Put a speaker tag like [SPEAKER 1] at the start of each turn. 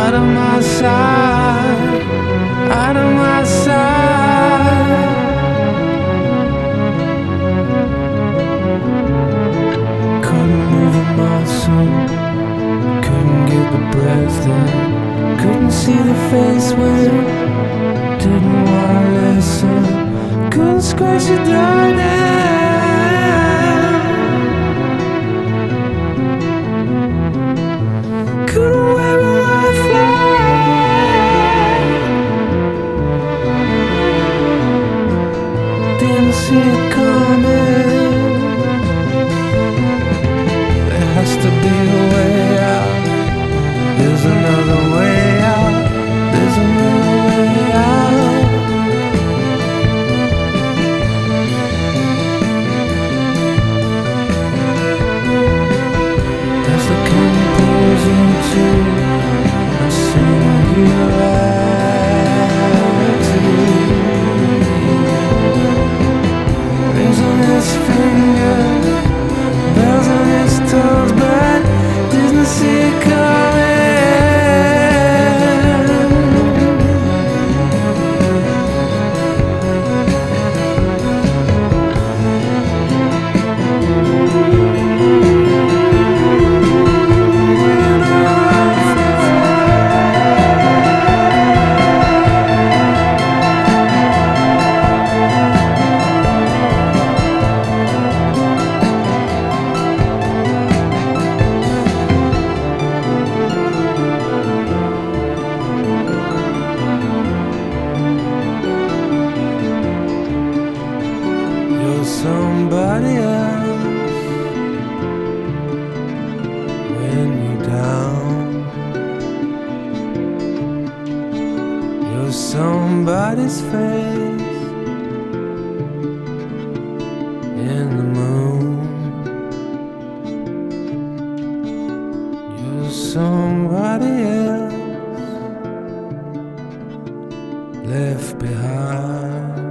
[SPEAKER 1] out of my sight, out of my sight. Couldn't move a muscle, couldn't get the breath in, couldn't see the face when didn't wanna listen, couldn't scratch it down there. Couldn't wear a white flag, didn't see it coming. There has to be a way out. There's another way out. There's another way out. As the curtain pulls into a singularity, rings on his finger, bells on his toes, but didn't see it coming. You're somebody else when you're down. You're somebody's face in the moon. You're somebody else left behind.